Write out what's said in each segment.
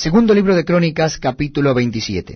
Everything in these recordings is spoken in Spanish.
Segundo libro de Crónicas, capítulo 27.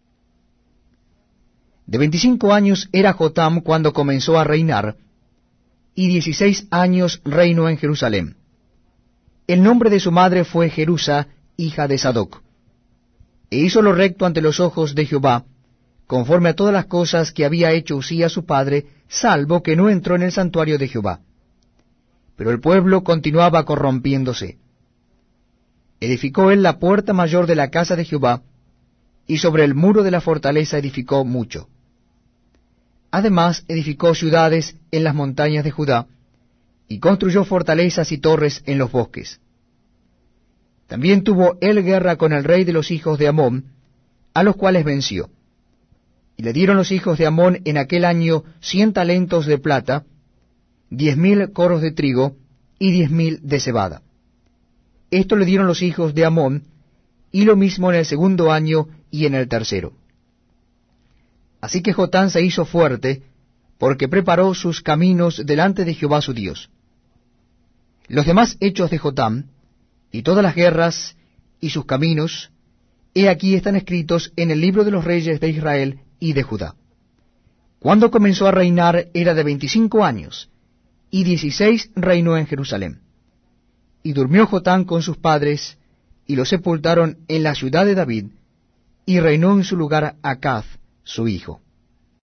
De 25 años era Jotam cuando comenzó a reinar, y 16 años reinó en Jerusalén. El nombre de su madre fue Jerusa, hija de Sadoc. E hizo lo recto ante los ojos de Jehová, conforme a todas las cosas que había hecho Usías su padre, salvo que no entró en el santuario de Jehová. Pero el pueblo continuaba corrompiéndose. Edificó él la puerta mayor de la casa de Jehová, y sobre el muro de la fortaleza edificó mucho. Además edificó ciudades en las montañas de Judá, y construyó fortalezas y torres en los bosques. También tuvo él guerra con el rey de los hijos de Amón, a los cuales venció. Y le dieron los hijos de Amón en aquel año 100 talentos de plata, 10,000 coros de trigo, y 10,000 de cebada. Esto le dieron los hijos de Amón, y lo mismo en el segundo año y en el tercero. Así que Jotam se hizo fuerte, porque preparó sus caminos delante de Jehová su Dios. Los demás hechos de Jotam, y todas las guerras, y sus caminos, he aquí están escritos en el libro de los reyes de Israel y de Judá. Cuando comenzó a reinar era de 25 años, y 16 reinó en Jerusalén. Y durmió Jotam con sus padres, y lo sepultaron en la ciudad de David, y reinó en su lugar Acaz, su hijo.